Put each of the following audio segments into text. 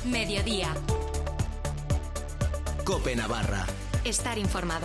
Mediodía. COPE Navarra. Estar informado.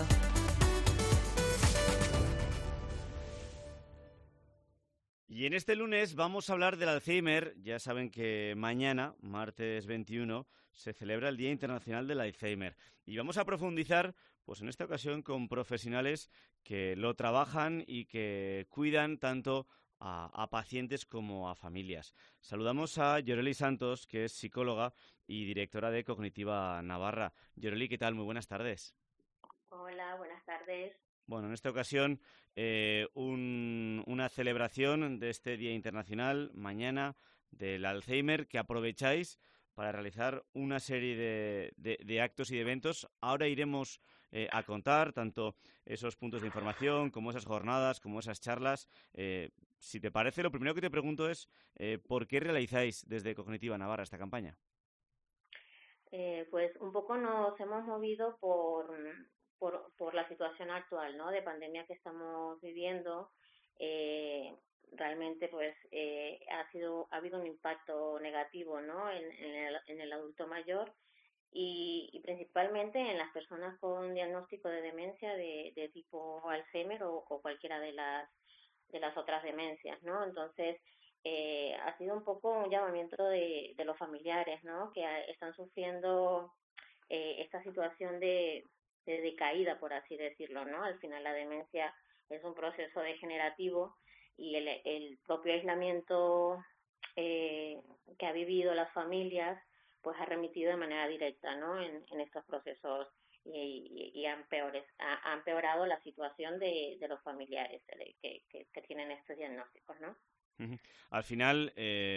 Y en este lunes vamos a hablar del Alzheimer. Ya saben que mañana, martes 21, se celebra el Día Internacional del Alzheimer. Y vamos a profundizar, pues en esta ocasión, con profesionales que lo trabajan y que cuidan tanto a pacientes como a familias. Saludamos a Yoreli Santos, que es psicóloga y directora de Cognitiva Navarra. Yoreli, ¿qué tal? Muy buenas tardes. Hola, buenas tardes. Bueno, en esta ocasión una celebración de este Día Internacional, mañana, del Alzheimer, que aprovecháis para realizar una serie de actos y de eventos. Ahora iremos a contar tanto esos puntos de información, como esas jornadas, como esas charlas. Si te parece, lo primero que te pregunto es ¿por qué realizáis desde Cognitiva Navarra esta campaña? Pues un poco nos hemos movido por la situación actual, ¿no? De pandemia que estamos viviendo. Realmente pues ha habido un impacto negativo, ¿no? en el adulto mayor y principalmente en las personas con diagnóstico de demencia de tipo Alzheimer o cualquiera de las otras demencias, ¿no? Entonces ha sido un poco un llamamiento de los familiares, ¿no? Que están sufriendo esta situación de decaída, por así decirlo, ¿no? Al final la demencia es un proceso degenerativo y el propio aislamiento que ha vivido las familias pues ha remitido de manera directa, ¿no? en estos procesos y ha empeorado la situación de los familiares que tienen estos diagnósticos, ¿no? Al final,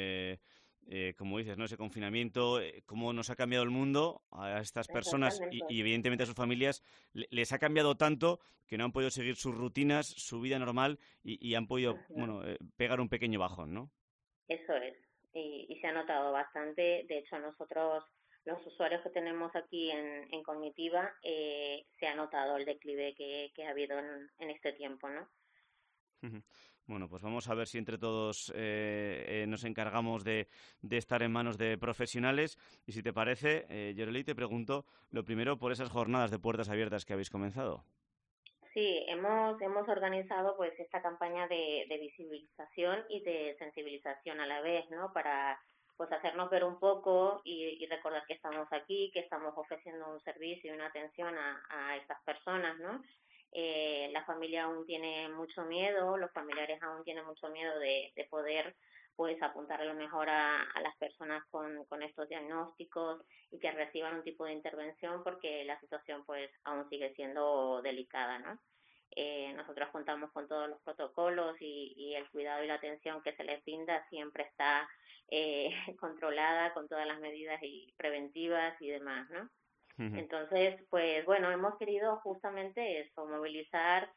como dices, ¿no? Ese confinamiento, cómo nos ha cambiado el mundo a estas personas y evidentemente a sus familias, les ha cambiado tanto que no han podido seguir sus rutinas, su vida normal y han podido, pegar un pequeño bajón, ¿no? Eso es, y se ha notado bastante. De hecho, nosotros, los usuarios que tenemos aquí en Cognitiva, se ha notado el declive que ha habido en este tiempo, ¿no? Bueno, pues vamos a ver si entre todos nos encargamos de estar en manos de profesionales. Y si te parece, Yoreli, te pregunto lo primero por esas jornadas de puertas abiertas que habéis comenzado. Sí, hemos organizado pues esta campaña de visibilización y de sensibilización a la vez, ¿no? Para pues hacernos ver un poco y recordar que estamos aquí, que estamos ofreciendo un servicio y una atención a estas personas, ¿no? La familia aún tiene mucho miedo, los familiares aún tienen mucho miedo de poder pues apuntar a lo mejor a las personas con estos diagnósticos y que reciban un tipo de intervención porque la situación pues aún sigue siendo delicada, ¿no? Nosotros contamos con todos los protocolos y el cuidado y la atención que se les brinda siempre está controlada con todas las medidas preventivas y demás, ¿no? Entonces, pues bueno, hemos querido justamente eso, movilizar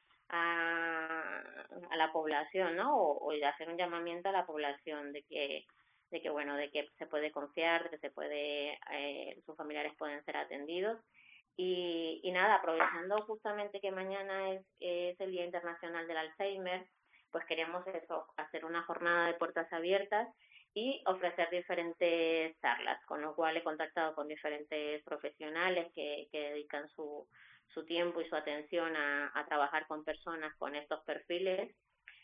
a la población, ¿no? O hacer un llamamiento a la población de que se puede confiar, de que sus familiares pueden ser atendidos. Y nada, aprovechando justamente que mañana es el Día Internacional del Alzheimer, pues queremos eso, hacer una jornada de puertas abiertas y ofrecer diferentes charlas, con lo cual he contactado con diferentes profesionales que dedican su tiempo y su atención a trabajar con personas con estos perfiles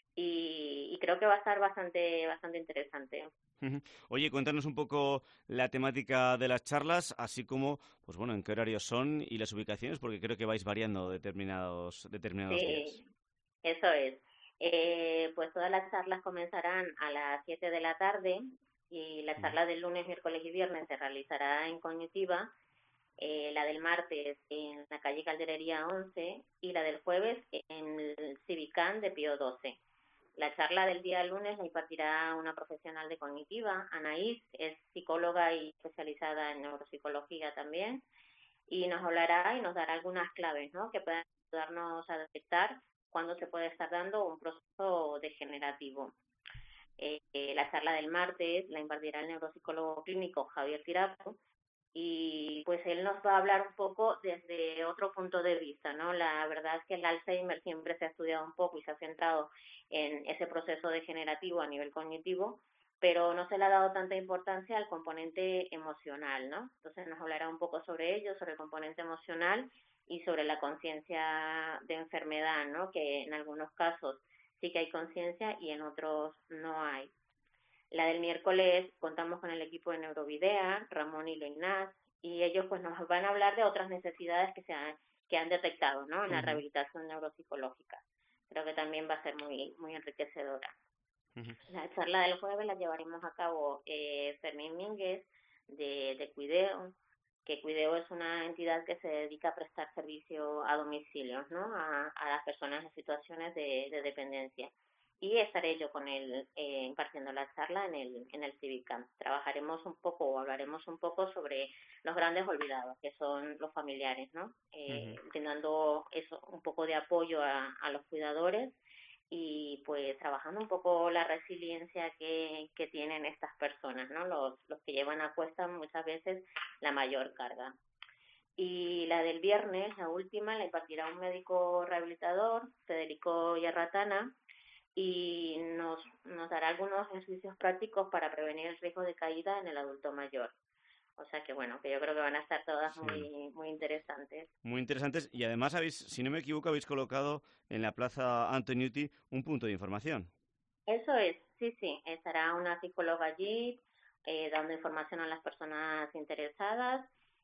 y creo que va a estar bastante interesante. Oye, cuéntanos un poco la temática de las charlas, así como, pues bueno, en qué horarios son y las ubicaciones, porque creo que vais variando determinados días. Sí, eso es. Pues todas las charlas comenzarán a las 7 de la tarde y la charla del lunes, miércoles y viernes se realizará en Cognitiva, la del martes en la calle Calderería 11 y la del jueves en el Civicán de Pío 12. La charla del día lunes la impartirá una profesional de Cognitiva, Anaís, es psicóloga y especializada en neuropsicología también, y nos hablará y nos dará algunas claves, ¿no? Que puedan ayudarnos a detectar cuándo se puede estar dando un proceso degenerativo. La charla del martes la impartirá el neuropsicólogo clínico Javier Tirapo y pues él nos va a hablar un poco desde otro punto de vista, ¿no? La verdad es que el Alzheimer siempre se ha estudiado un poco y se ha centrado en ese proceso degenerativo a nivel cognitivo, pero no se le ha dado tanta importancia al componente emocional, ¿no? Entonces nos hablará un poco sobre ello, sobre el componente emocional y sobre la conciencia de enfermedad, ¿no? Que en algunos casos sí que hay conciencia y en otros no hay. La del miércoles contamos con el equipo de Neurovidea, Ramón y Loinaz, y ellos pues nos van a hablar de otras necesidades que han detectado, ¿no? En la Ujú, rehabilitación neuropsicológica. Creo que también va a ser muy enriquecedora. ujú. La charla del jueves la llevaremos a cabo Fermín Mínguez de Cuideo, que Cuideo es una entidad que se dedica a prestar servicio a domicilios, ¿no? A las personas en situaciones de dependencia. Y estaré yo con él impartiendo la charla en el Civicam. Trabajaremos un poco o hablaremos un poco sobre los grandes olvidados, que son los familiares, ¿no? Ujú. Brindando eso, un poco de apoyo a los cuidadores y pues trabajando un poco la resiliencia que tienen estas personas, ¿no? Los que llevan a cuesta muchas veces la mayor carga. Y la del viernes, la última, la impartirá un médico rehabilitador, Federico Yarratana, y nos dará algunos ejercicios prácticos para prevenir el riesgo de caída en el adulto mayor. O sea que bueno, que yo creo que van a estar todas Sí, muy interesantes. muy interesantes. Y además habéis, si no me equivoco, habéis colocado en la Plaza Antoniuti un punto de información. Eso es, sí, sí, estará una psicóloga allí dando información a las personas interesadas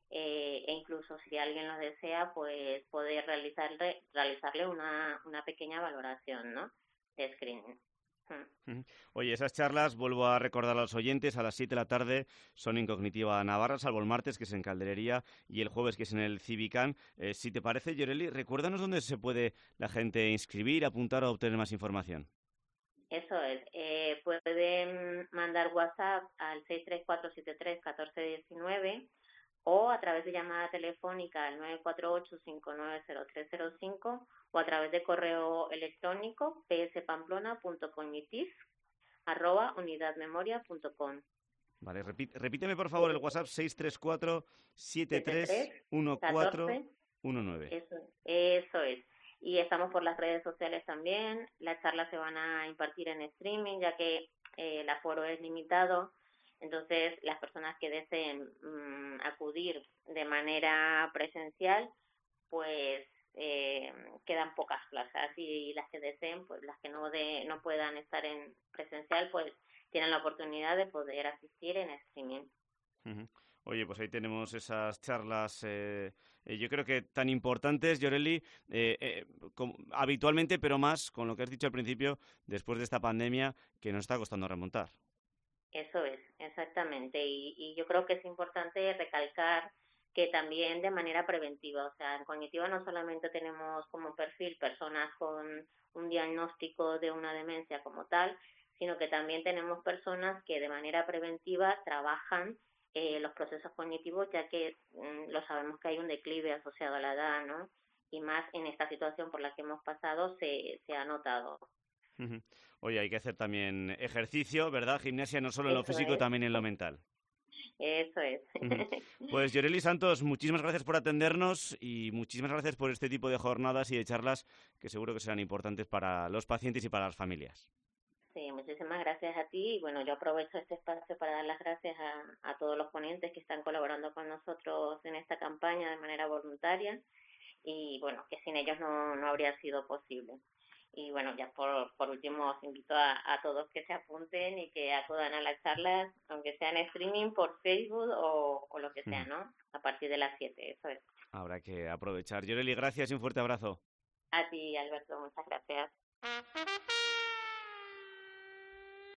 e incluso si alguien lo desea, pues poder realizarle una pequeña valoración, ¿no? De screening. Mm. Ujú. Oye, esas charlas, vuelvo a recordar a los oyentes, a las 7 de la tarde son en Cognitiva Navarra, salvo el martes, que es en Calderería, y el jueves, que es en el Civicán. Si te parece, Yoreli, recuérdanos dónde se puede la gente inscribir, apuntar o obtener más información. Eso es, pueden mandar WhatsApp al 634731419 o a través de llamada telefónica al 948-590305 o a través de correo electrónico pspamplona.cognitiv@unidadmemoria.com. Vale, repíteme por favor el WhatsApp 634-731419. 7314, eso es. Y estamos por las redes sociales también. Las charlas se van a impartir en streaming, ya que el aforo es limitado. Entonces, las personas que deseen acudir de manera presencial, pues quedan pocas plazas y las que deseen, pues las que no puedan estar en presencial, pues tienen la oportunidad de poder asistir en streaming. Ujú. Oye, pues ahí tenemos esas charlas, yo creo que tan importantes, Yoreli, habitualmente, pero más con lo que has dicho al principio, después de esta pandemia que nos está costando remontar. Eso es, exactamente. Y yo creo que es importante recalcar que también de manera preventiva, o sea, en cognitiva no solamente tenemos como perfil personas con un diagnóstico de una demencia como tal, sino que también tenemos personas que de manera preventiva trabajan los procesos cognitivos, ya que lo sabemos que hay un declive asociado a la edad, ¿no? Y más en esta situación por la que hemos pasado se ha notado. Ujú. Oye, hay que hacer también ejercicio, ¿verdad? Gimnasia no solo en lo Eso físico, es, también en lo mental. eso es. Ujú. Pues Yoreli Santos, muchísimas gracias por atendernos y muchísimas gracias por este tipo de jornadas y de charlas que seguro que serán importantes para los pacientes y para las familias. Sí, muchísimas gracias a ti. Y bueno, yo aprovecho este espacio para dar las gracias a todos los ponentes que están colaborando con nosotros en esta campaña de manera voluntaria y bueno, que sin ellos no habría sido posible. Y bueno, ya por último os invito a todos que se apunten y que acudan a las charlas, aunque sea en streaming por Facebook o lo que sea, Ujú. ¿no? A partir de las 7, eso es. Habrá que aprovechar. Yoreli, gracias y un fuerte abrazo. A ti, Alberto, muchas gracias.